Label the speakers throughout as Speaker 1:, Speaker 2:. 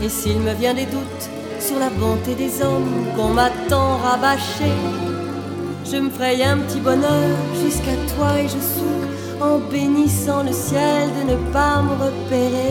Speaker 1: Et s'il me vient des doutes sur la bonté des hommes qu'on m'a tant rabâché, je me fraye un petit bonheur jusqu'à toi et je souffre en bénissant le ciel de ne pas me repérer.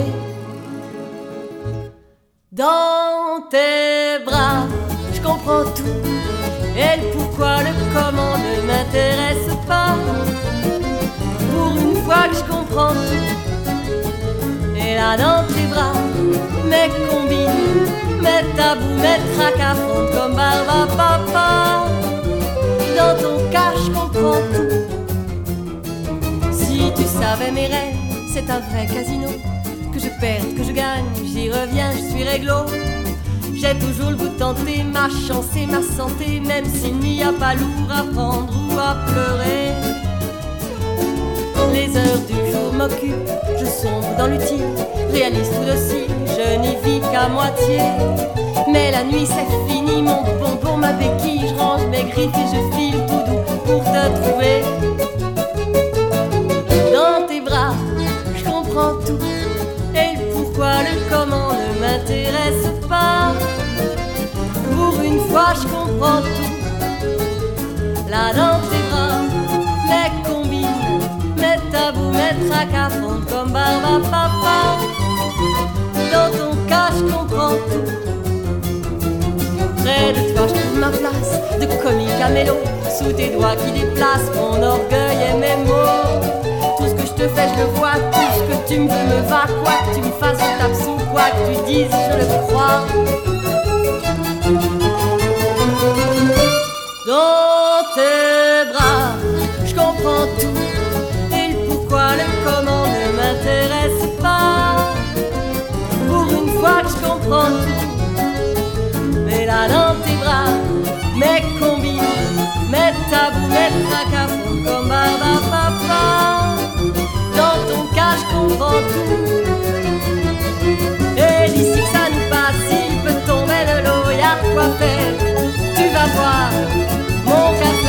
Speaker 1: Dans tes bras, je comprends tout, et le pourquoi, le comment ne m'intéresse pas. Pour une fois que je comprends tout, et là dans tes bras, mes combines, mes tabous, mes tracas fondent comme barbe à papa. Dans ton cas, je comprends tout. Si tu savais mes rêves, c'est un vrai casino. Que je perde, que je gagne, j'y reviens, je suis réglo. J'ai toujours le goût de tenter ma chance et ma santé, même s'il n'y a pas lourd à prendre ou à pleurer. Les heures du jour m'occupent, je sombre dans l'utile, réaliste ou docile, je n'y vis qu'à moitié. Mais la nuit c'est fini, mon bonbon, ma béquille, je range mes griffes et je file tout doux pour te trouver. Dans tes bras, je comprends tout, et le pourquoi, le comment ne m'intéresse pas. Pour une fois je comprends tout, là dans tes bras, mes combines, mes tabous, mes tracas fondent comme barbe à papa. Dans ton cas je comprends tout. Près de toi je trouve ma place, de comique à mélo, sous tes doigts qui déplacent mon orgueil et mes mots. Tout ce que je te fais je le vois, tout ce que tu me veux me va. Quoi que tu me fasses je tape sous, quoi que tu dises je le crois. Dans tes bras, je comprends tout, et le pourquoi, le comment ne m'intéresse pas. Pour une fois que je comprends tout, mais là dans tes bras, mes combines, mes tabous, mes tracas font comme barbe à papa. Dans ton cas, je comprends tout, et d'ici que ça nous passe, il peut tomber de l'eau, y'a de quoi faire, tu vas voir. Mon café